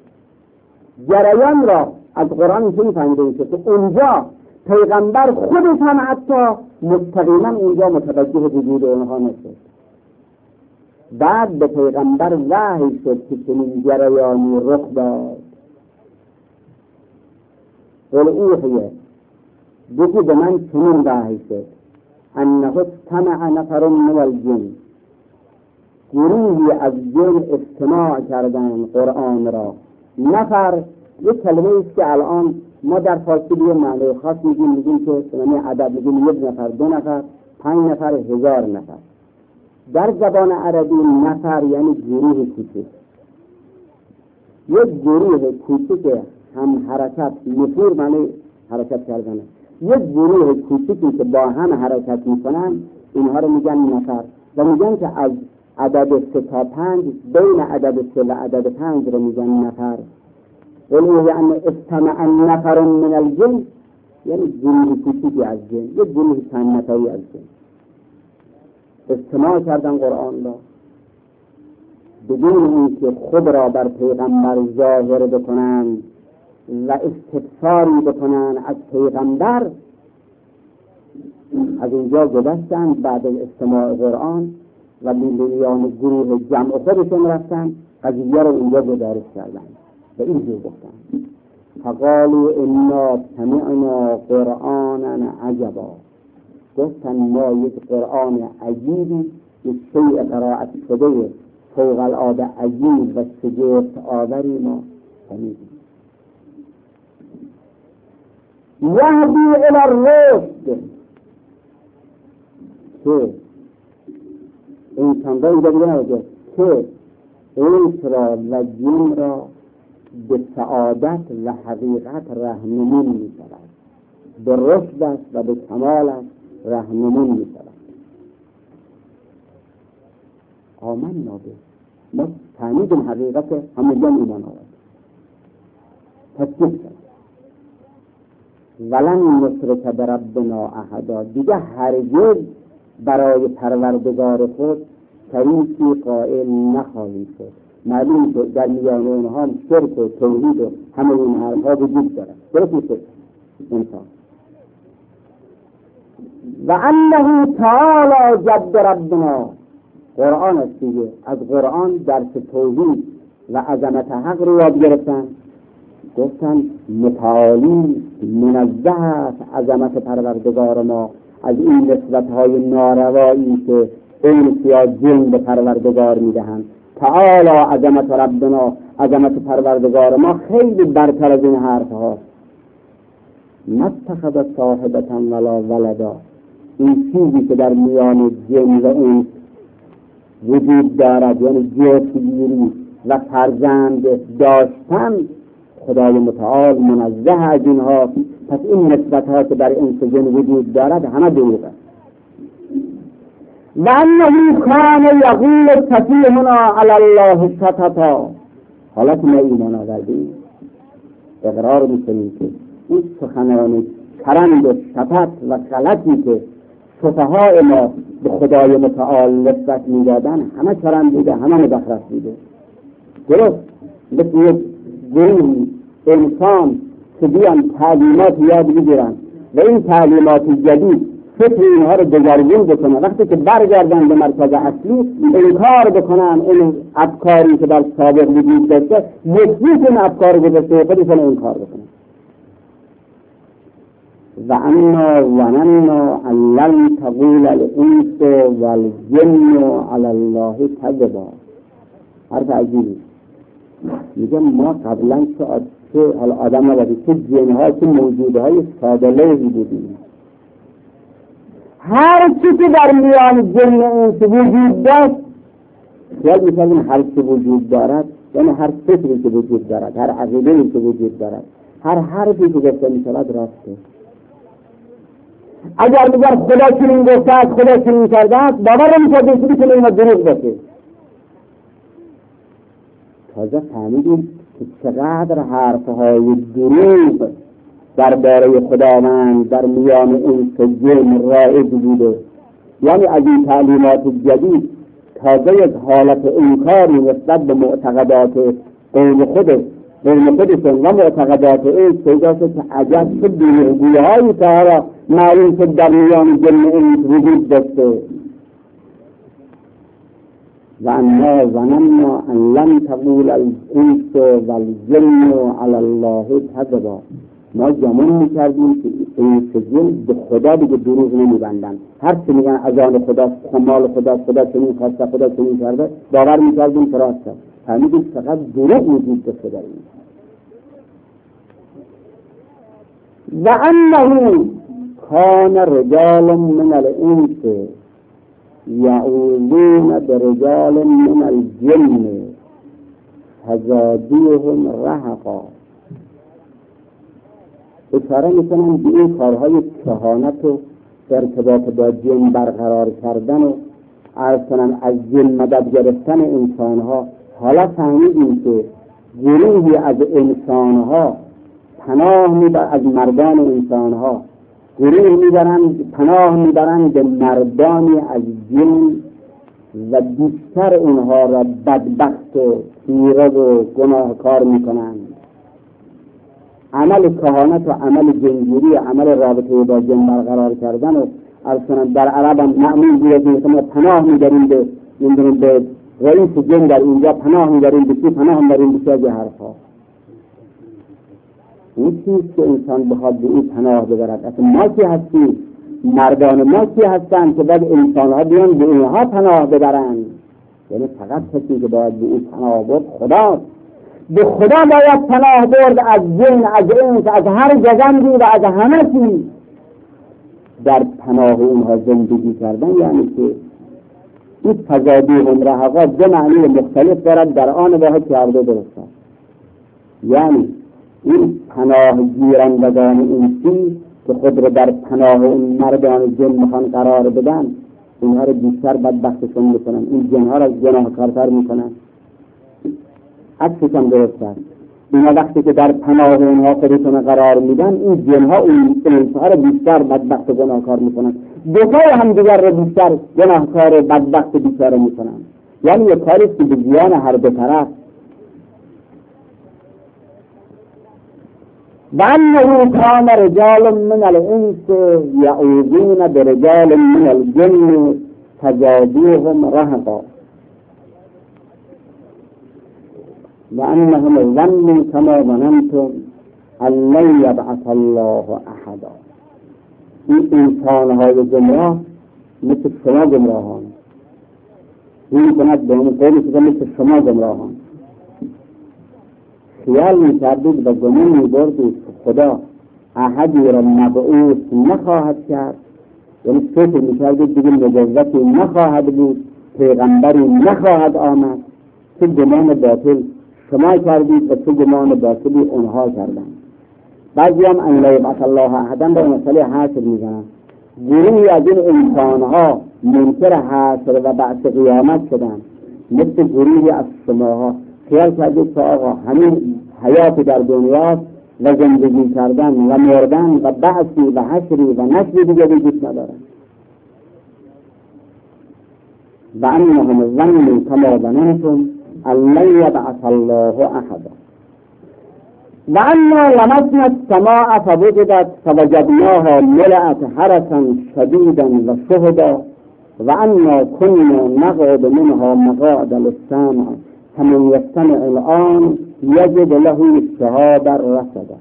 جریان را از قرآن چون فهمیده میشه که اونجا پیغمبر خودش هم حتی مستقیما اونجا متوجه وجود اونها نشد. بعد به پیغمبر وحی شد که چنین جریانی رخ داد. وَأُوحِیَ بگو به من چنین وحی شد انه استمع نفر من الجن، گروهی از جن استماع کردن قرآن را. نفر یک کلمه است که الان ما در فارسی به معنی خاص میگیم، میگیم که یعنی عدد میگیم یک نفر، دو نفر، پنج نفر، هزار نفر. در زبان عربی نفر یعنی گروه کوچک. یک گروه کوچک هم حرکت نفور معنی حرکت کردنه. یک گروه کوچکی که با هم حرکت میکنن اینها رو میگن نفر و میگن که از عدد سه تا پنج بین عدد سه و عدد پنج رو میگن نفر. ولی یعنی استمع نفر من الجن یعنی گروه کوچکی از جن، یک گروه چند نفری از جن استماع کردن قرآن را بدون اینکه خود را بر پیغمبر ظاهر بکنند و استفساری بکنند از پیغمبر. از اینجا گذشتند بعد از استماع قرآن و میلیون گروه جمع خودشون رفتن قضیه رو اینجا گزارش کردند و اینجور گفتند فقالوا انا سمعنا قرآنا عجبا، گفتن ما یک قرآن عجیبی، یک شیء قرائت شده فوق العاده عجیب و شگفت آوری ما شنیدیم. یهدی الی الرشد، که انسان را اینجا بگه که انس را و جن را به سعادت و حقیقت رهنمون می شود، به رشدش و به کمالش رهنمون می شود. آمنا به، ما فهمیدیم حقیقت همه جن ایمان آورد، تصدیق شد. ولن نشرک بربنا احدا، دیگه هرگز برای پروردگار خود شریکی قائل نخواهیم شد. معلوم که در میان اونها شرک و توحید و همه این حرفها وجود دارد، درست نیست انسان. و انه تعالی جد ربنا، قرآن است دیگه، از قرآن درس توحید و عظمت حق رو یاد گرفتن، گفتن متعالی منزه است عظمت پروردگار ما از این نسبت‌های ناروایی که انس یا جن به پروردگار میدهند. تعالی عظمت ربنا، عظمت پروردگار ما خیلی برتر از این حرف هاست. نتخذ صاحبتا ولا ولدا، این چیزی که در میان جن و انس وجود دارد، یعنی جفتگیری و فرزند داشتن، خدای متعال منزه از اینها. پس این نسبت‌ها که در انس و جن وجود دارد همه دروغ است. و انه کان یقول سفیهنا علی الله شططا، حالا که ما ایمان آوردیم اقرار می‌کنیم که این سخنان چرند و شطط و غلطی که سفهاء ما به خدای متعال نسبت می‌دادن همه چرند بوده، همه مزخرف بوده. درست مثل یک گروه انسان که بیان تعلیمات یاد بگیرن و این تعلیمات جدید فکر اینها رو دگرگون بکنن، وقتی که برگردن به مرکز اصلی انکار بکنن این افکاری که در سابق وجود داشته، مثبت این افکار گذشته خودشون انکار بکنن. و انا ظننا ان لن تقول الانس والجن علی الله کذبا. حرف عجیبی میگه ما قبلا چه آدم نبودیم، چه جنها، چه موجودهای ساده‌لوحی بودیم. هر چی که در میان جن و انس وجود داشت، یاد می‌کنیم هر چی وجود دارد، یعنی هر فکری که وجود دارد، هر عقیده‌ای که وجود دارد، هر حرفی که گفته می‌شود راسته. اگر میگن خدا چنین گفته است، خدا چنین کرده است، باور نمی‌کنید که می‌تونه اینا دروغ باشه. تازه فهمیدیم که چقدر حرف‌های دروغ درباره خداوند در میان انس و جن رایج بوده. یعنی از این تعلیمات جدید تازه یک حالت انکاری نسبت به معتقدات قوم خودش قوم خودشون و معتقدات انس پیدا شد که عجب چه دروغگویی‌هایی که معلوم شد در میان جن و انس وجود داشته. و انا ظننا ان لن تقول الانس والجن علی الله کذبا. ما گمان میکردیم که این سجن به خدا دیگه دروغ نمیبندن، هر چی میگن از آن خدا، کمال خدا، خدا چنین خواسته، خدا چنین کرده، باور میکردیم که راسته. فهمیدیم فقط دروغ وجود داشته در این. و انه کان رجال من الانس یعوذون برجال من الجن فزادوهم رهقا. اشاره میکنن به این کارهای کهانت و ارتباط با جن برقرار کردن و عرض کنن از جن مدد گرفتن انسانها. حالا فهمیدیم که گروهی از انسانها پناه میبرند، از مردان انسانها گروه میبرند پناه میبرند به مردانی از جن و بیشتر اونها را بدبخت و تیره و گناهکار میکنند. عمل کهانت و عمل جنگیری، عمل رابطه با جن برقرار کردن و اصلا در عرب هم معمول بوده که ما پناه میبریم به نمیدونم به رئیس جن در اینجا پناه میبریم، به کی پناه میبریم، به چه حرفا. اون چیز که انسان بخواد به این پناه ببرد، اصلا ما کی هستیم؟ مردان ما کی هستند که بعد انسانها بیان به اینها پناه ببرند؟ یعنی فقط کسی که باید به این پناه برد خداست. به خدا باید پناه برد از جن، از انس، از هر گزندی و از همه چیز. در پناه اونها زندگی کردن یعنی که این تضادیهم رهقا دو معنی مختلف دارد در آن واحد که عبده درسته. یعنی این پناه گیرندگان انسی که خود را در پناه اون مردان جن میخوان قرار بدن، اینها رو بیشتر بدبختشون میکنن، این جنها را گناهکارتر میکنن. عکسش هم درست است. اینا وقتی که در پناه اونها خودشون قرار میدن، این جنها اون انسانها رو بیشتر بدبخت و گناهکار میکنن، دوتای هم دیگر رو بیشتر گناهکار و بدبخت و بیچاره میکنن. یعنی یک کاری که به زیان هر دو طرف. و انه کان رجال من الانس یعوذون برجال من الجن فزادوهم رهقا و انهم ظنوا، کما ظننتم، ان لن یبعث الله احدا. این انسانهای گمراه مثل شما گمراهان، این کند به اون قولی که مثل شما گمراهان. خیال میکردید و گمان میبردید که خدا احدی را مبعوث نخواهد کرد، یعنی فکر میکردید دیگه نبوتی نخواهد بود، پیغمبری نخواهد آمد. تو گمان باطل شما کردید و تو گمان باطلی اونها کردند. بعضی هم ان لا یبعث الله احدا به مسئله حشر میزنند. گروهی از این انسانها منکر حشر و بعث قیامت شدند، مثل گروهی از شماها خیال کردید که آقا همین حیات در دنیا و زندگی کردن و مردن و بعثی و حشری و نشری دیگه وجود ندارد. و انهم ظنوا کما ظننتم ان لن یبعث الله احدا و انا لمسنا السماء فوجدت فوجدناها ملأت حرسا شدیدا و شهدا و انا كنا نقعد منها مقاعد للسمع فمن یستمع الآن یجد له شهابا رصدا.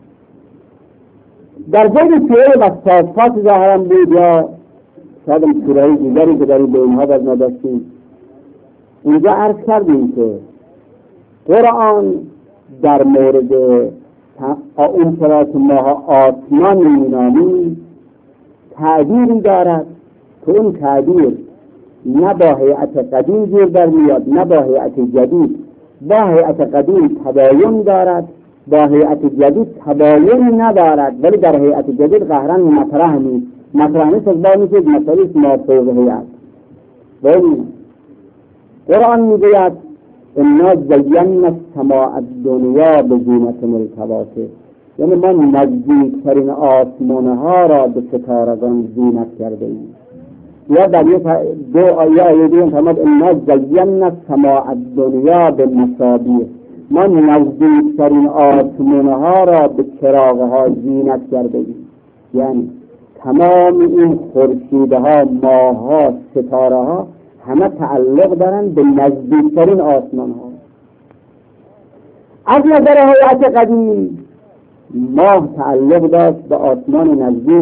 در جای سوره و صافات ظاهرا بود یا شاید هم سوره دیگری که در این اینها باز نداشتیم. اینجا عرض کردیم که قرآن در مورد اون چرا که ما آسمان می‌نامیم تعبیری دارد که اون تعبیر نه با هیئت قدیم گیر در میاد نه با هیئت جدید. با هیئت قدیم تباین دارد، با هیئت جدید تباین ندارد، ولی در هیئت جدید قهرن مطرح نیست. مطرح نیست از با میشه مسئله ما فوق هیئت. ولی قرآن میگوید انا زینا السماء الدنیا بزینة الکواکب، یعنی ما نزدیکترین آسمانها را به ستارگان زینت کرده ایم. یا در یک دو آیه دیگه فرمود انا زینا السماء الدنیا بمصابیح، ما نزدیکترین آسمانها را به چراغها زینت کرده ایم. یعنی تمام این خورشیدها، ماهها، ستارهها همه تعلق دارن به نزدیکترین آسمانها. از نظر هیئت قدیم ماه تعلق داشت به آسمان نزدیک،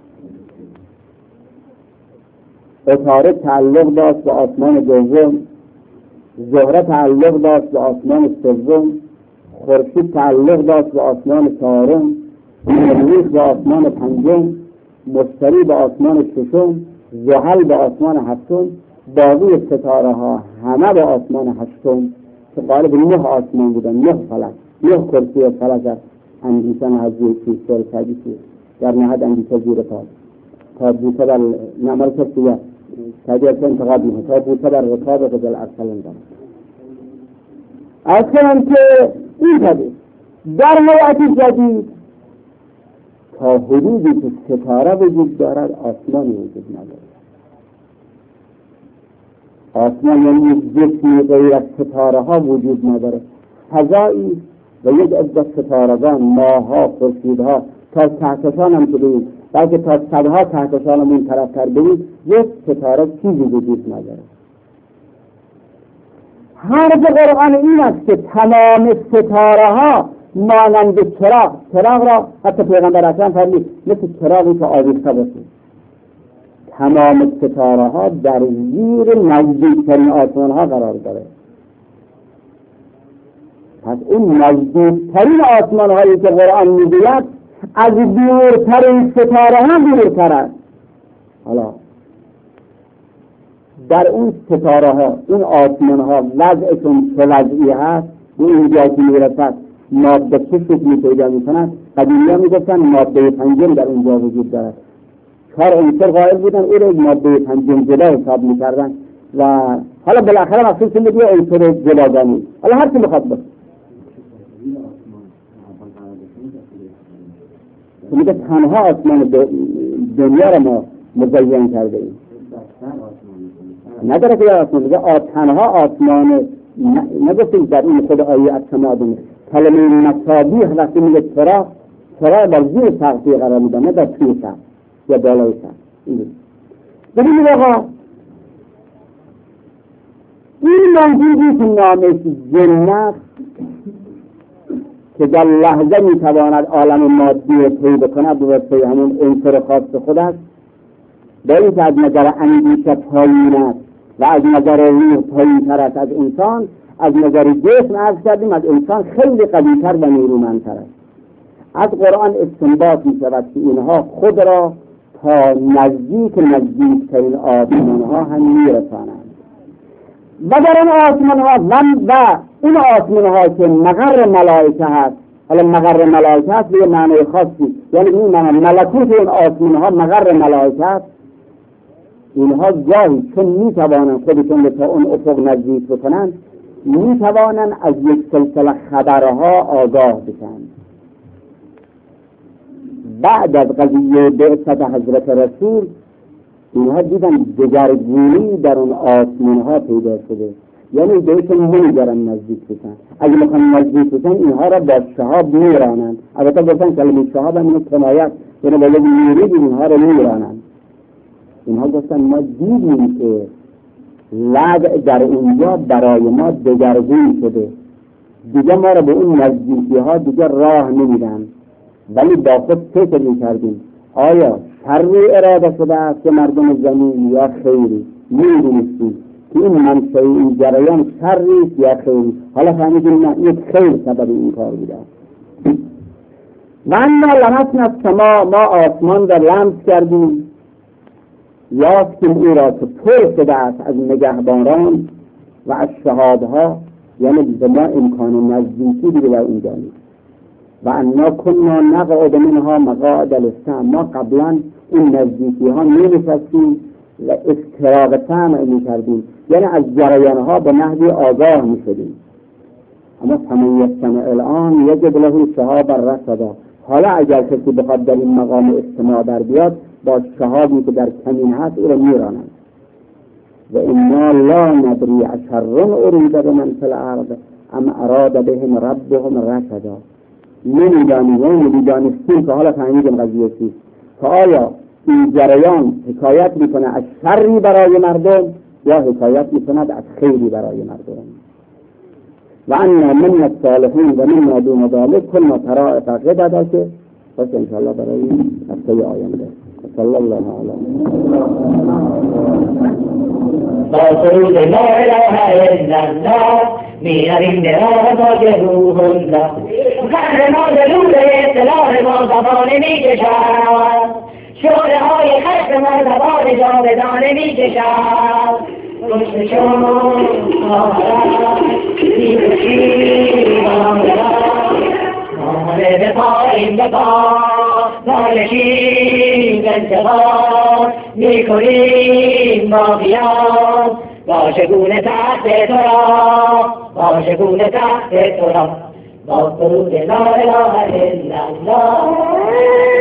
عطارد تعلق داشت به آسمان دوم، زهره تعلق داشت به آسمان سوم، خورشید تعلق داشت به آسمان چهارم، مریخ به آسمان پنجم، مشتری به آسمان ششم، زحل به آسمان هفتم، باقی ستاره ها همه به آسمان هشتم که قالب نه آسمان بودن، نه فلک، نه کرسی فلک است. اندیشن حضور پیشتر کردی که در نهد اندیشه زیر پاس تا بوته بر نمال کسیه کردی از انتقاد میکنه تا بوته بر رکاب قدل ارسلن دارم. از کنم که این کردی در هیئت جدید تا حدودی که ستاره وجود دارد آسمانی وجود ندارد. آسمان یعنی جسمی غیر از ستاره ها وجود نداره، فضایی و یک عدت ستارگان، ماهها، خورشیدها تا کهکشان هم که بید، بلکه تا صدها کهکشان هم این طرف تر بید، یک ستاره چیزی وجود نداره. حرف قرآن این است که تمام ستاره ها مانند چراغ، چراغ را حتی پیغمبر اکرم فرمود مثل چراغی که آویخته باشه. تمام ستاره ها در زیر نزدیکترین آسمان ها قرار داره. پس اون نزدیکترین آسمان هایی که قرآن میگوید از دورترین ستاره ها دورتر است. حالا در اون ستاره ها، این آسمان ها وضعشون چه وضعی هست، به اینجا که میرسد ماده چه شکلی پیدا میکنند. قدیمی ها میگفتن ماده پنجم در اونجا وجود دارد. چهار عنصر قائل بودن، او را ماده پنجم جدا حساب میکردن و حالا بالاخره مقصود شده دیگه عنصر جداگانه. حالا هر چی بخواد باشه میگه تنها آسمان دنیا را ما مزین کرده ایم، نداره که آسمان میگه تنها آسمان، نگفتیم در این خود آیه از سمادونه کلمه مصابیح وقتی میگه چرا چرا در زیر سقفی قرار میدن، نه در توی سقف یا بالای سقف. ببینید آقا این موجودی که نامش جنت که در لحظه میتواند عالم مادی رو طی بکند به واسطه همون عنصر خاص خود است، به اینکه از نظر اندیشه پایین است و از نظر روح پایین تر است از انسان، از نظر جسم عرض کردیم از انسان خیلی قوی‌تر و نیرومندتر است. از قرآن استنباط می شود که اینها خود را تا نزدیک نزدیکترین آسمان ها هم می رسانند و در این آسمان ها و این آسمان ها که مقر ملائکه هست، حالا مقر ملائکه هست به معنی خاصی، یعنی این معنی ملکوت این آسمان ها مقر ملائکه هست، اینها گاهی چون می توانند خودشون تا اون افق نزدیک بکنند، می توانند از یک سلسله خبرها آگاه بشن. بعد از قضیه بعثت حضرت رسول اینها دیدن دگرگونی در اون آسمان ها پیدا شده، یعنی بهشون نمیگرن نزدیک بشن. اگه میخوان نزدیک بشن اینها را با شهاب میرانند. البته گفتن کلمه شهاب هم اینو کنایت، یعنی باید میرید اینها را میرانند. اینها گفتن ما دیدیم که لب در اونجا برای ما دگرگون شده، دیگه ما را به اون نزدیکی ها دیگه راه نمیدن، ولی با خود فکر میکردیم آیا شری اراده شده است که مردم زمین یا خیری. میدونستیم که این منشأ این جریان شری یا خیری. حالا فهمیدیم نه، یک خیر سبب این کار بوده. و انا لمسنا السماء، ما آسمان را لمس کردیم، یافتیم او را که پر شده است از نگهبانان و از شهابها، یعنی به ما امکان نزدیکی دیگه در اینجا نیست. و انا کنا نقعد منها مقاعد للسمع، ما قبلا این نزدیکی ها می نشستیم و استراق سمع می کردیم، یعنی از جریان ها به نحوی آگاه می شدیم. اما فمن یستمع الان یجد له شهابا رصدا، حالا اگر کسی بخواد در این مقام استماع در بیاد با شهابی که در کمین هست او را می رانند. و انا لا ندری اشر ارید بمن فی الارض ام اراد بهم ربهم رشدا، نمیدانیم و نمیدانستیم که حالا فهمیدیم قضیه چیست، که آیا این جریان حکایت میکنه از شری برای مردم یا حکایت میکند از خیری برای مردم. و انا من الصالحین و من دون ذلک کنا طرائق قددا، که بس انشاءالله برای هفته آینده. صلی الله علیه با سرود لا اله الا الله میرویم به راه باج روح الله، قهر ما دلول اصطلاح ما زبانه میکشد، شعله های خشم ما زبان جاودانه میکشد، پشت شما آمد میکشیم آمد آمده به پایین به پا نالشیم انتقام میکنیم با قیام، باشگونه تحت تو را باشگونه تحت تو را با سرود لا اله الا الله.